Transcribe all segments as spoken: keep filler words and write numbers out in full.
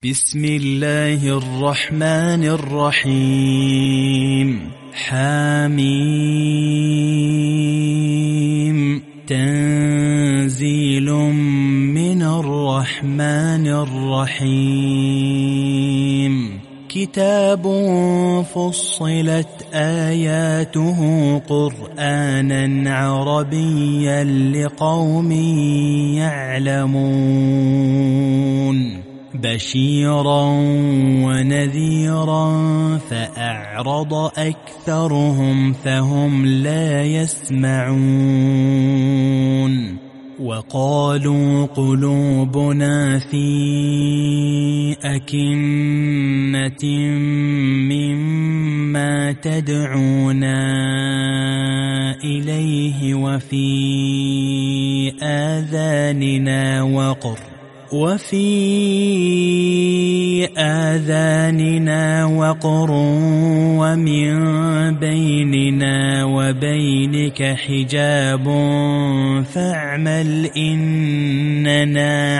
بسم الله الرحمن الرحيم. حميم. تنزيل من الرحمن الرحيم. كتاب فصلت آياته قرآنا عربيا لقوم يعلمون. بشيرا ونذيرا فأعرض أكثرهم فهم لا يسمعون. وقالوا قلوبنا في أكنة مما تدعونا إليه وفي آذاننا وقر وفي آذاننا وقر ومن بيننا وبينك حجاب فاعمل إننا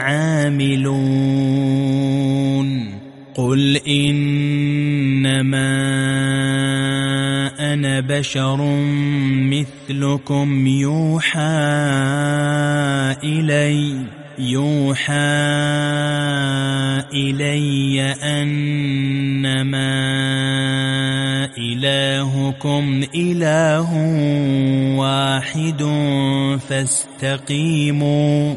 عاملون. قل إنما أنا بشر مثلكم يوحى إلي يوحى إلي أنما إلهكم إله واحد فاستقيموا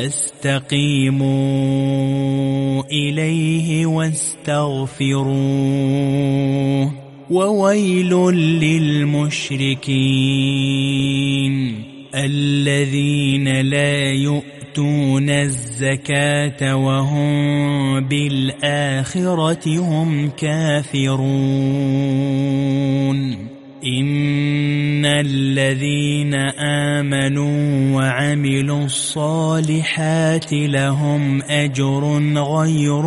فاستقيموا إليه واستغفروه. وويل للمشركين الذين لا يؤمنون يؤتون الزكاة وهم بالآخرة هم كافرون. إن الذين آمنوا وعملوا الصالحات لهم أجر غير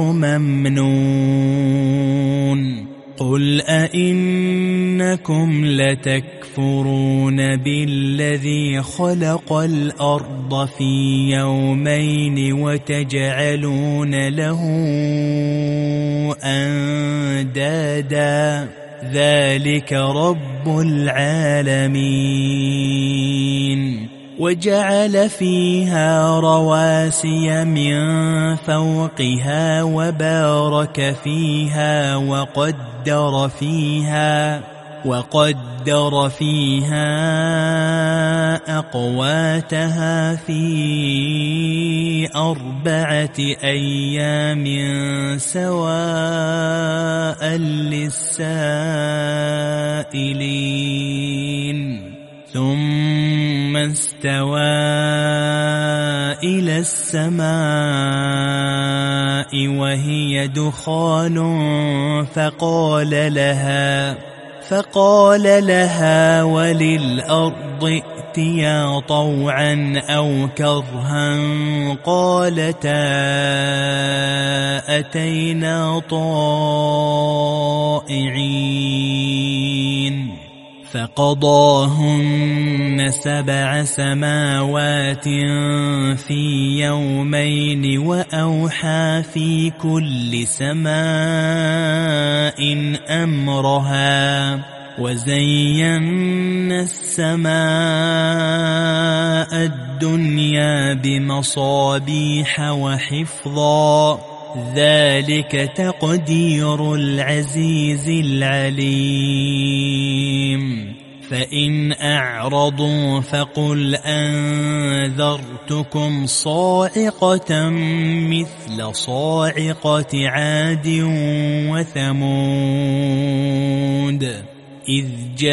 ممنون. قل أئنكم لتكفرون بالذي خلق الأرض في يومين وتجعلون له أندادا ذلك رب العالمين. وجعل فيها رواسي من فوقها وبارك فيها وقدر فيها وقدر فيها أقواتها في أربعة أيام سواء للسائلين. ثم استوى إلى السماء وهي دخان فقال لها فقال لها وللأرض ائتيا طوعا أو كرها قالتا أتينا طائعين. فقضاهن سبع سماوات في يومين وأوحى في كل سماء أمرها وزينا السماء الدنيا بمصابيح وحفظا ذلك تقدير العزيز العليم. فإن أعرضوا فقل أنذرتكم صاعقة مثل صاعقة عاد وثمود إذ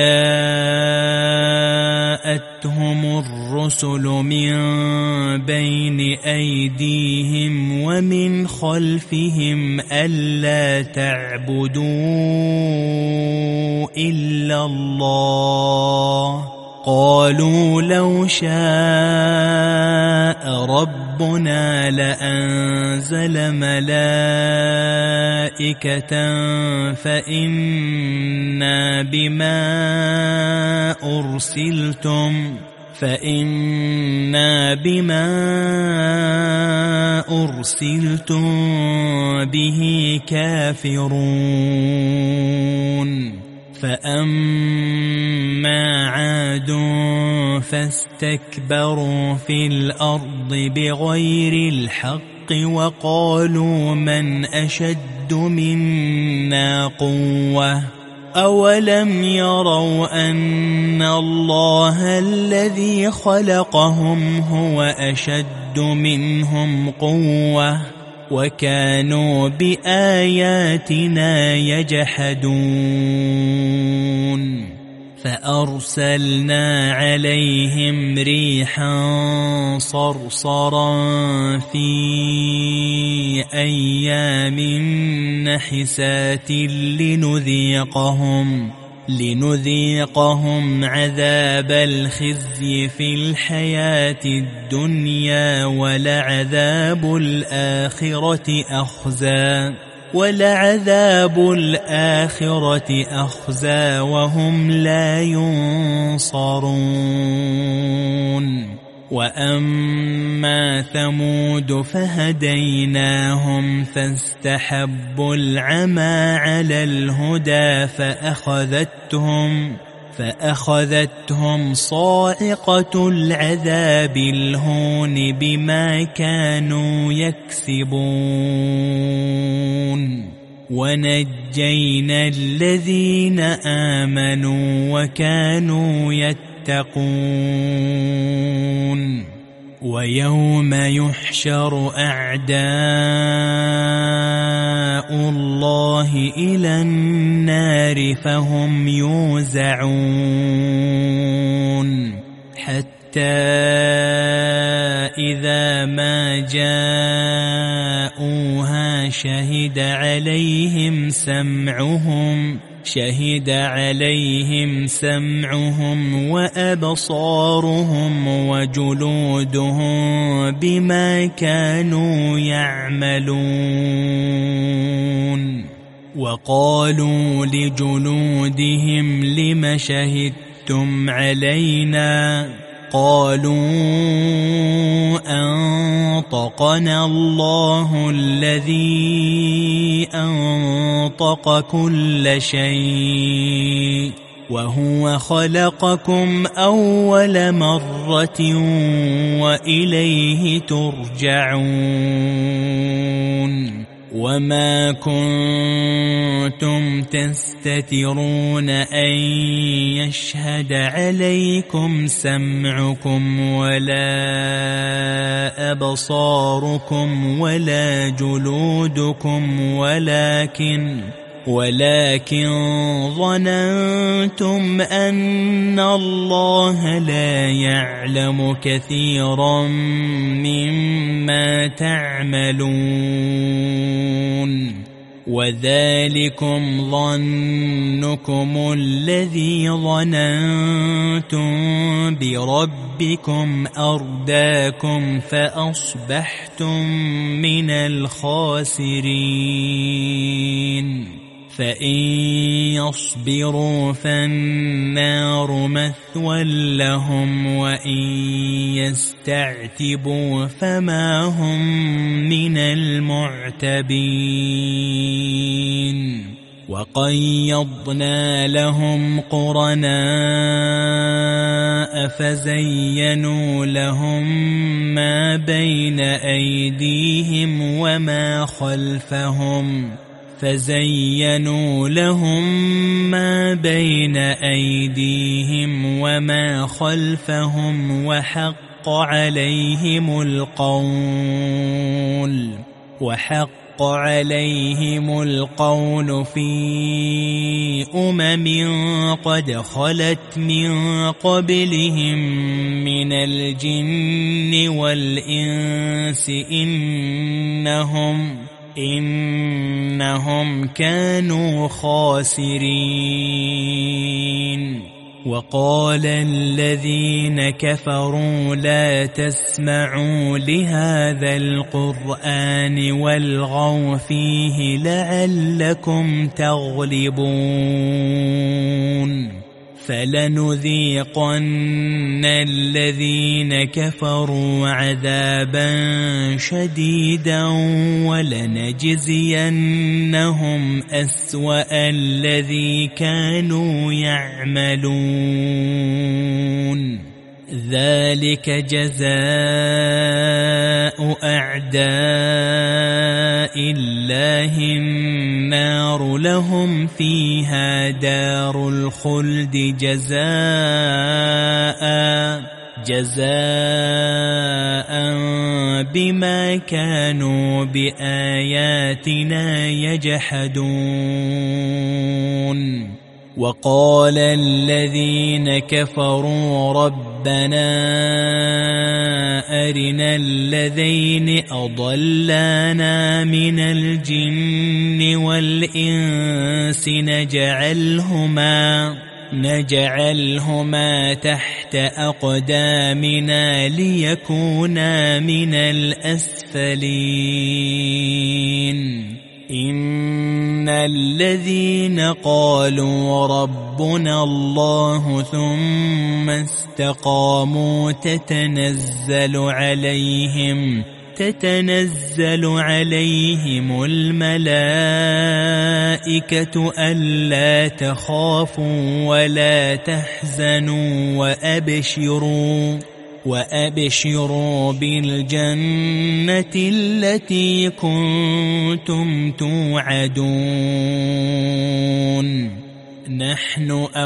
جاءتهم الرسل من بين أيديهم ومن خلفهم ألا تعبدوا إلا الله قالوا لو شاء ربنا لأنزل ملائكة فإنا بما أرسلتم فإنا بما أرسلتم به كافرون فأما عاد فاستكبروا في الأرض بغير الحق وقالوا من أشد منا قوة أولم يروا أن الله الذي خلقهم هو أشد منهم قوة وكانوا بآياتنا يجحدون فأرسلنا عليهم ريحا صرصرا في أيام نحسات لنذيقهم لنذيقهم عذاب الخزي في الحياة الدنيا ولعذاب الآخرة أخزى ولعذاب الآخرة أخزى وهم لا ينصرون وأما ثمود فهديناهم فاستحبوا العمى على الهدى فأخذتهم فأخذتهم صاعقة العذاب الهون بما كانوا يكسبون ونجينا الذين آمنوا وكانوا يتقون ويوم يحشر أعداء الله إلى النار فهم يوزعون حتى إذا ما جاءوها شهد عليهم سمعهم شهد عليهم سمعهم وأبصارهم وجلودهم بما كانوا يعملون وقالوا لجلودهم لم شهدتم علينا قالوا أنطقنا الله الذي أنطق كل شيء وهو خلقكم أول مرة وإليه ترجعون وما كنتم تستترون أن يشهد عليكم سمعكم ولا أبصاركم ولا جلودكم ولكن ولكن ظننتم أن الله لا يعلم كثيرا مما تعملون وذلكم ظنكم الذي ظننتم بربكم أرداكم فأصبحتم من الخاسرين فإن يصبروا فالنار مثوى لهم وإن يستعتبوا فما هم من المعتبين وقيضنا لهم قرناء فزينوا لهم ما بين أيديهم وما خلفهم فزينوا لهم ما بين أيديهم وما خلفهم وحق عليهم القول وحق عليهم القول في أمم قد خلت من قبلهم من الجن والإنس إنهم إنهم كانوا خاسرين وقال الذين كفروا لا تسمعوا لهذا القرآن والغوا فيه لعلكم تغلبون فلنذيقن الذين كفروا عذابا شديدا ولنجزينهم أسوأ الذي كانوا يعملون ذلك جزاء أعداء الله النار لهم فيها دار الخلد جزاء جزاء بما كانوا بآياتنا يجحدون وقال الذين كفروا ربنا أرنا الذين أضلانا من الجن والإنس نجعلهما نجعلهما تحت أقدامنا ليكونا من الأسفلين إن الذين قالوا ربنا الله ثم استقاموا تتنزل عليهم تتنزل عليهم الملائكة ألا تخافوا ولا تحزنوا وأبشروا وأبشروا بالجنة التي كنتم توعدون نحن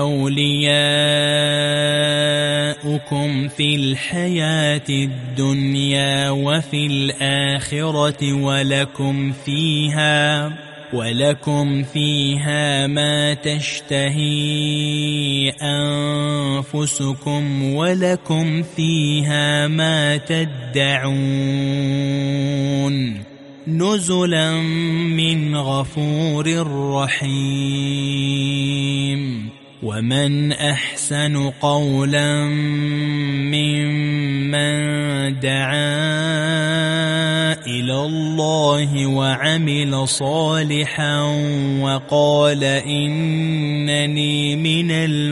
أولياؤكم في الحياة الدنيا وفي الآخرة ولكم فيها ولكم فيها ما تشتهي أنفسكم ولكم فيها ما تدعون نزلا من غفور رحيم ومن أحسن قولا ممن دعا إلى الله وعمل صالحا وقال إنني من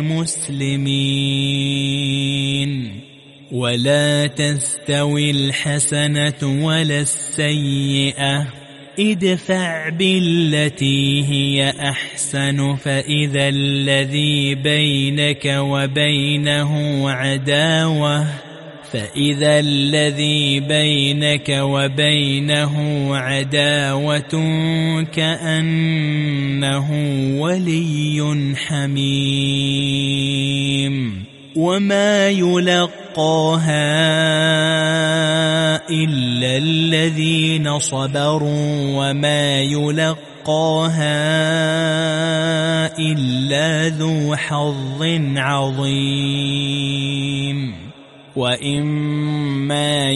المسلمين ولا تستوي الحسنة ولا السيئة ادفع بالتي هي أحسن فإذا الذي بينك وبينه عداوة فإذا الذي بينك وبينه عداوة كأنه ولي حميم وما يلقاها إلا الذين صبروا وما يلقاها إلا ذو حظ عظيم وإما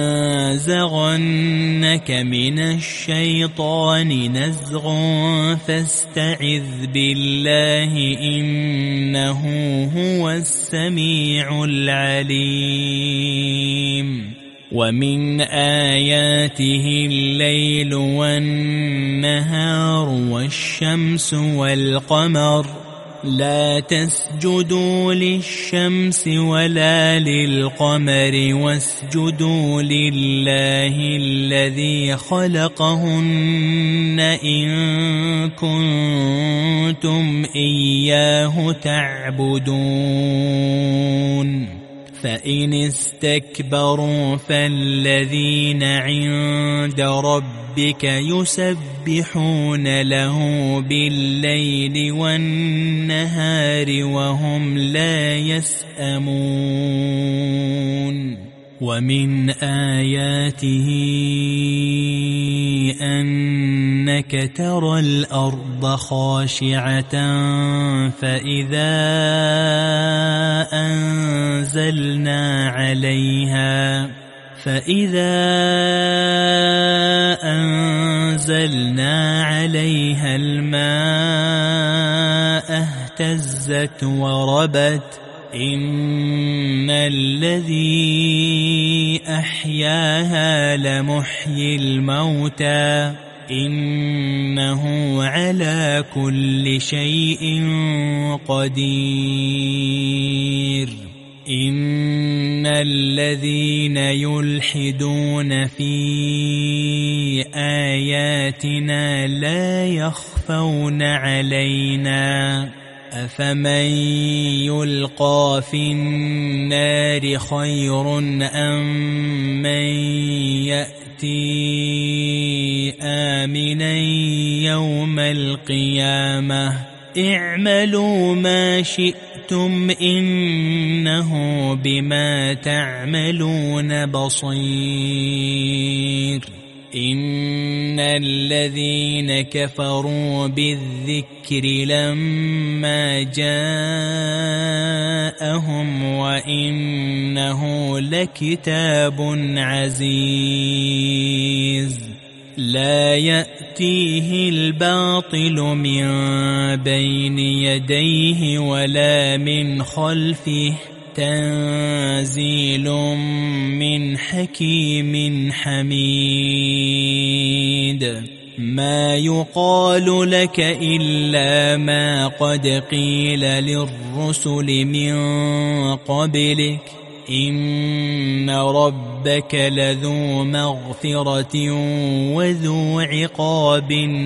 ينزغنك من الشيطان نزغ فاستعذ بالله إنه هو السميع العليم ومن آياته الليل والنهار والشمس والقمر لا تسجدوا للشمس ولا للقمر واسجدوا لله الذي خلقهن إن كنتم إياه تعبدون فإن استكبروا فالذين عند ربك يسبحون له بالليل والنهار وهم لا يسأمون ومن آياته أنك ترى الأرض خاشعة فإذا أنزلنا عليها فإذا أنزلنا عليها الماء اهتزت وربت إن الذي أحياها لمحيي الموتى إنه على كل شيء قدير إن الذين يلحدون في آياتنا لا يخفون علينا أفمن يلقى في النار خير أم من يأتي آمنا يوم القيامة اعملوا ما شئتم إنه بما تعملون بصير إن الذين كفروا بالذكر لما جاءهم وإنه لكتاب عزيز لا يأتيه الباطل من بين يديه ولا من خلفه تنزيل من حكيم حميد ما يقال لك إلا ما قد قيل للرسل من قبلك إن ربك لذو مغفرة وذو عقاب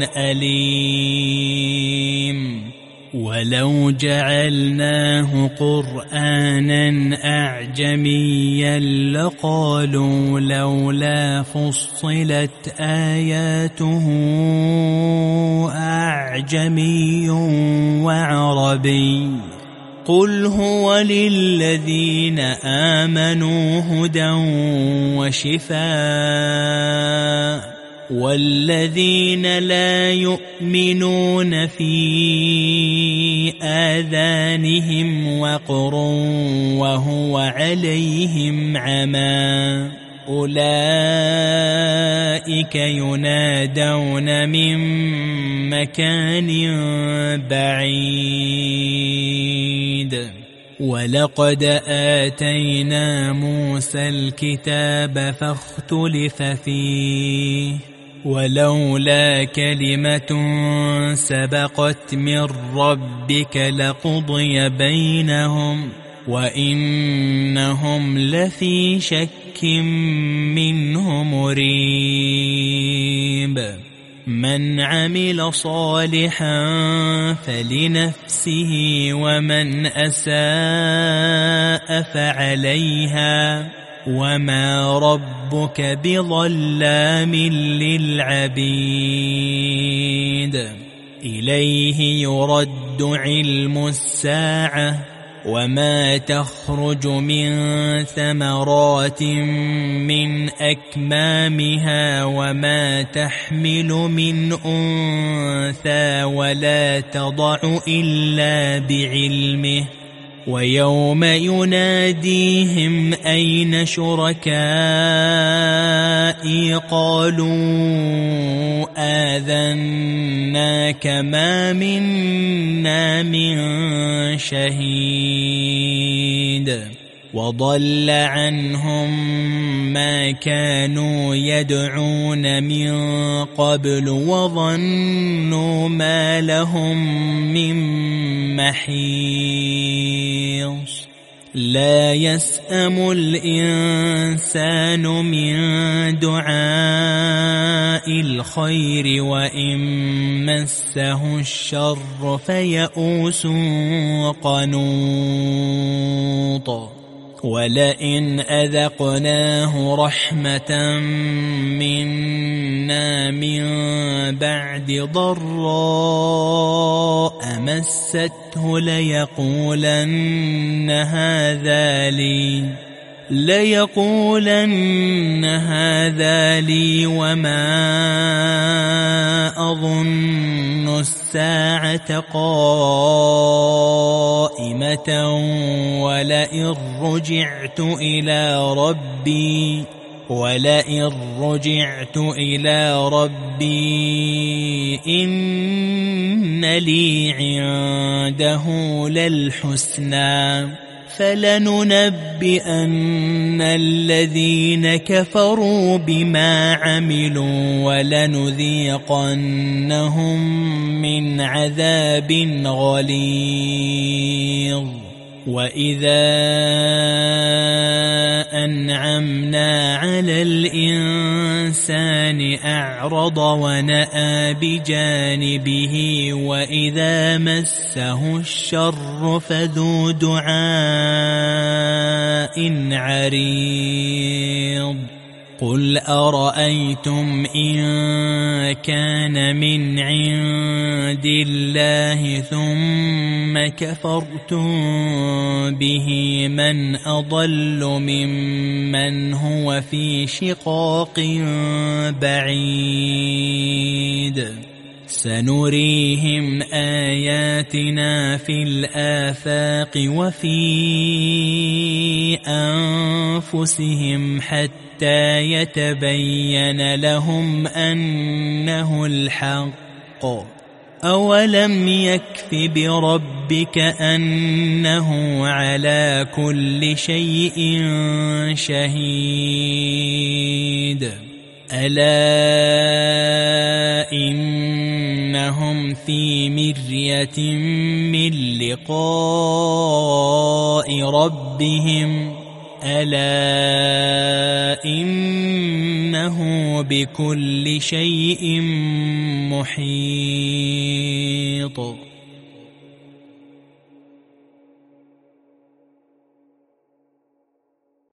أليم ولو جعلناه قرآنا أعجميا لقالوا لولا فصلت آياته أعجمي وعربي قل هو للذين آمنوا هدى وشفاء والذين لا يؤمنون في آذانهم وقر وهو عليهم عمى أولئك ينادون من مكان بعيد ولقد آتينا موسى الكتاب فاختلف فيه ولولا كلمة سبقت من ربك لقضي بينهم وإنهم لفي شك منه مريب من عمل صالحا فلنفسه ومن أساء فعليها وما ربك بظلام للعبيد إليه يرد علم الساعة وما تخرج من ثمرات من أكمامها وما تحمل من أنثى ولا تضع إلا بعلمه ويوم يناديهم أين شركائي قالوا آذناك ما منا من شهيد وضل عنهم ما كانوا يدعون من قبل وظنوا ما لهم من محيص لا يسأم الإنسان من دعاء الخير وإن مسه الشر فيئوس قنوط ولئن أذقناه رحمة منا من بعد ضراء مسته ليقولن هذا لي ليقولن هذا لي وما أظن الساعة قائمة ولئن رجعت إلى ربي ولئن رجعت إلى ربي إن لي عنده للحسنى فلننبئن الذين كفروا بما عملوا ولنذيقنهم من عذاب غليظ وإذا أنعمنا على الإنسان أعرض ونأى بجانبه وإذا مسه الشر فذو دعاء عريض قل أرأيتم إن كان من عند الله ثم كفرتم به من أضل ممن هو في شقاق بعيد سنريهم آياتنا في الآفاق وفي أنفسهم حتى يتبين لهم أنه الحق أولم يكف بربك أنه على كل شيء شهيد ألا إنهم في مرية من لقاء ربهم ألا إنه بكل شيء محيط